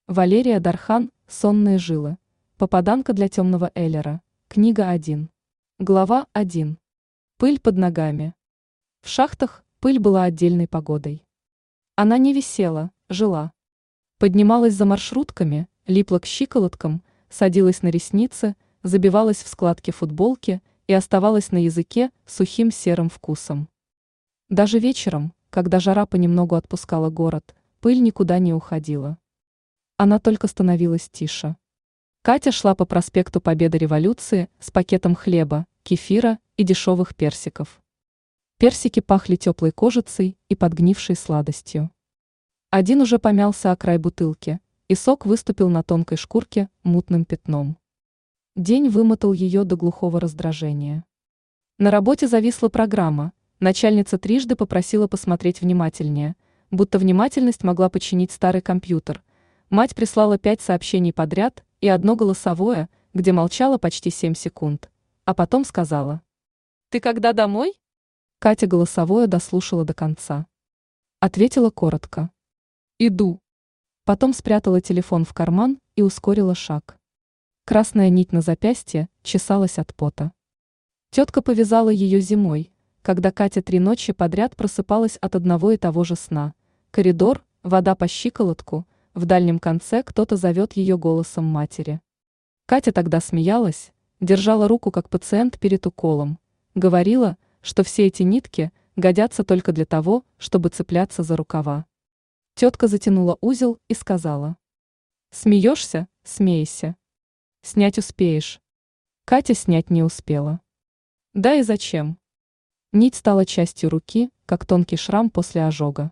Валерия Дархан «Сонные жилы». Попаданка для темного Эллера. Книга 1. Глава 1. Пыль под ногами. В шахтах пыль была отдельной погодой. Она не висела, жила. Поднималась за маршрутками, липла к щиколоткам, садилась на ресницы, забивалась в складки футболки и оставалась на языке сухим серым вкусом. Даже вечером, когда жара понемногу отпускала город, пыль никуда не уходила. Она только становилась тише. Катя шла по проспекту Победы Революции с пакетом хлеба, кефира и дешевых персиков. Персики пахли теплой кожицей и подгнившей сладостью. Один уже помялся о край бутылки, и сок выступил на тонкой шкурке мутным пятном. День вымотал ее до глухого раздражения. На работе зависла программа, начальница трижды попросила посмотреть внимательнее, будто внимательность могла починить старый компьютер. Мать прислала 5 сообщений подряд и одно голосовое, где молчала почти 7 секунд, а потом сказала: «Ты когда домой?» Катя голосовое дослушала до конца. Ответила коротко: «Иду». Потом спрятала телефон в карман и ускорила шаг. Красная нить на запястье чесалась от пота. Тетка повязала ее зимой, когда Катя 3 ночи подряд просыпалась от одного и того же сна. Коридор, вода по щиколотку, в дальнем конце кто-то зовет ее голосом матери. Катя тогда смеялась, держала руку как пациент перед уколом, говорила, что все эти нитки годятся только для того, чтобы цепляться за рукава. Тетка затянула узел и сказала: «Смеешься? Смейся. Снять успеешь». Катя снять не успела. Да и зачем? Нить стала частью руки, как тонкий шрам после ожога.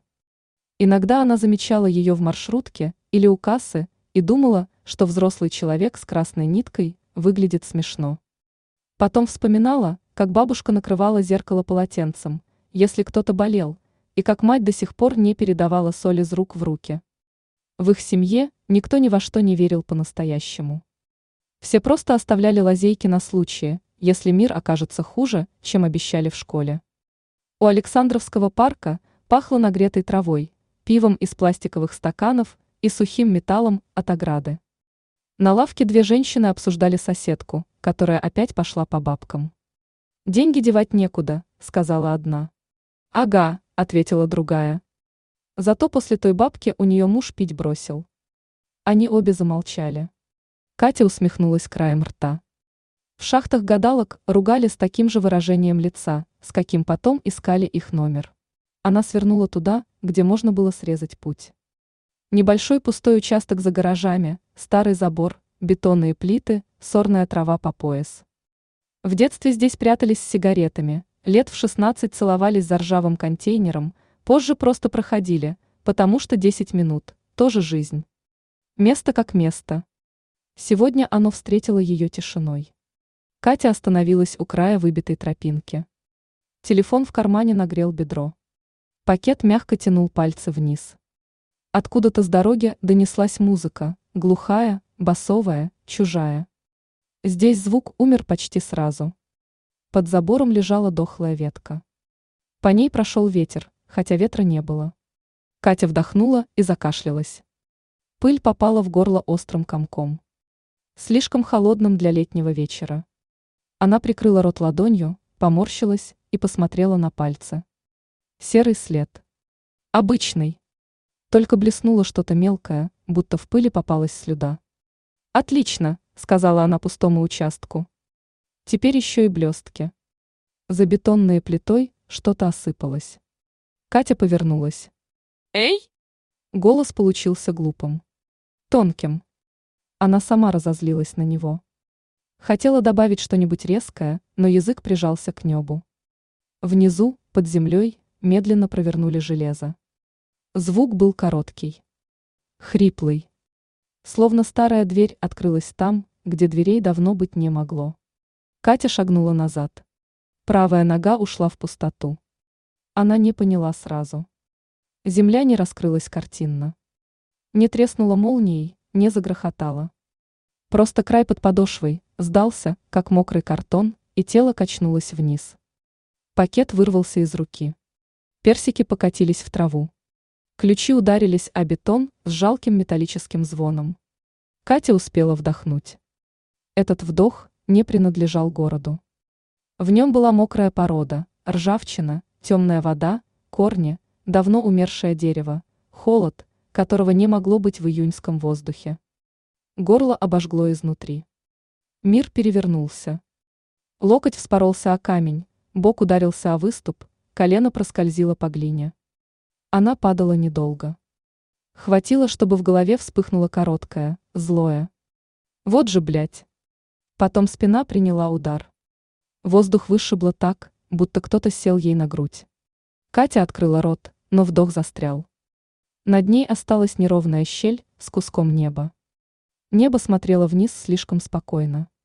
Иногда она замечала ее в маршрутке или у кассы и думала, что взрослый человек с красной ниткой выглядит смешно. Потом вспоминала, как бабушка накрывала зеркало полотенцем, если кто-то болел, и как мать до сих пор не передавала соль из рук в руки. В их семье никто ни во что не верил по-настоящему. Все просто оставляли лазейки на случай, если мир окажется хуже, чем обещали в школе. У Александровского парка пахло нагретой травой, пивом из пластиковых стаканов и сухим металлом от ограды. На лавке 2 женщины обсуждали соседку, которая опять пошла по бабкам. «Деньги девать некуда», — сказала одна. «Ага», — ответила другая. Зато после той бабки у нее муж пить бросил. Они обе замолчали. Катя усмехнулась краем рта. В шахтах гадалок ругали с таким же выражением лица, с каким потом искали их номер. Она свернула туда, где можно было срезать путь. Небольшой пустой участок за гаражами, старый забор, бетонные плиты, сорная трава по пояс. В детстве здесь прятались с сигаретами, лет в 16 целовались за ржавым контейнером, позже просто проходили, потому что 10 минут – тоже жизнь. Место как место. Сегодня оно встретило ее тишиной. Катя остановилась у края выбитой тропинки. Телефон в кармане нагрел бедро. Пакет мягко тянул пальцы вниз. Откуда-то с дороги донеслась музыка, глухая, басовая, чужая. Здесь звук умер почти сразу. Под забором лежала дохлая ветка. По ней прошел ветер, хотя ветра не было. Катя вдохнула и закашлялась. Пыль попала в горло острым комком. Слишком холодным для летнего вечера. Она прикрыла рот ладонью, поморщилась и посмотрела на пальцы. Серый след. Обычный. Только блеснуло что-то мелкое, будто в пыли попалась слюда. «Отлично», — сказала она пустому участку. «Теперь еще и блестки». За бетонной плитой что-то осыпалось. Катя повернулась. «Эй!» Голос получился глупым. Тонким. Она сама разозлилась на него. Хотела добавить что-нибудь резкое, но язык прижался к небу. Внизу, под землей, медленно провернули железо. Звук был короткий. Хриплый. Словно старая дверь открылась там, где дверей давно быть не могло. Катя шагнула назад. Правая нога ушла в пустоту. Она не поняла сразу. Земля не раскрылась картинно. Не треснула молнией, не загрохотала. Просто край под подошвой сдался, как мокрый картон, и тело качнулось вниз. Пакет вырвался из руки. Персики покатились в траву. Ключи ударились о бетон с жалким металлическим звоном. Катя успела вдохнуть. Этот вдох не принадлежал городу. В нем была мокрая порода, ржавчина, темная вода, корни, давно умершее дерево, холод, которого не могло быть в июньском воздухе. Горло обожгло изнутри. Мир перевернулся. Локоть вспоролся о камень, бок ударился о выступ, колено проскользило по глине. Она падала недолго. Хватило, чтобы в голове вспыхнуло короткое, злое. Вот же, блядь. Потом спина приняла удар. Воздух вышибло так, будто кто-то сел ей на грудь. Катя открыла рот, но вдох застрял. Над ней осталась неровная щель с куском неба. Небо смотрело вниз слишком спокойно.